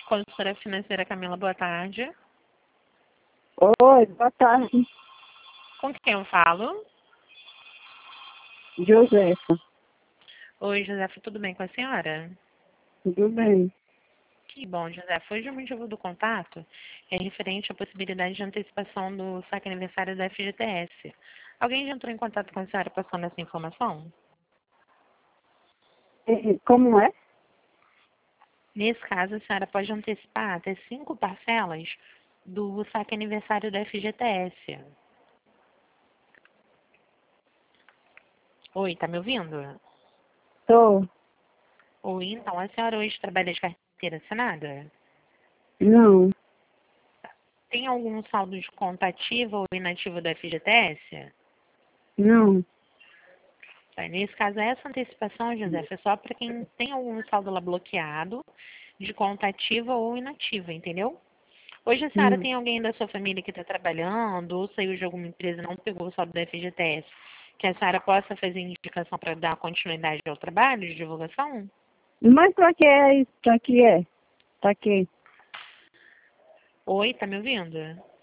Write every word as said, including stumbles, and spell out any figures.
Consultora financeira Camila, boa tarde. Oi, boa tarde, Com quem eu falo? Josefa. Oi, Josefa, tudo bem com a senhora? Tudo bem? Que bom, Josefa. Hoje o motivo do contato é referente à possibilidade de antecipação do saque aniversário da F G T S. Alguém já entrou em contato com a senhora passando essa informação? E- Como é? Nesse caso, a senhora pode antecipar até cinco parcelas do saque aniversário da F G T S. Oi, tá me ouvindo? Tô. Oi, então, a senhora hoje trabalha de carteira assinada? Não, Tem algum saldo de conta ativo ou inativo da F G T S? não. Tá, nesse caso, essa antecipação, José, é só para quem tem algum saldo lá bloqueado, de conta ativa ou inativa, entendeu? Hoje a senhora Hum. tem alguém da sua família que está trabalhando ou saiu de alguma empresa e não pegou o saldo da F G T S, que a senhora possa fazer indicação para dar continuidade ao trabalho de divulgação? Mas pra que é isso? Pra que é? Pra quê? Oi, tá me ouvindo?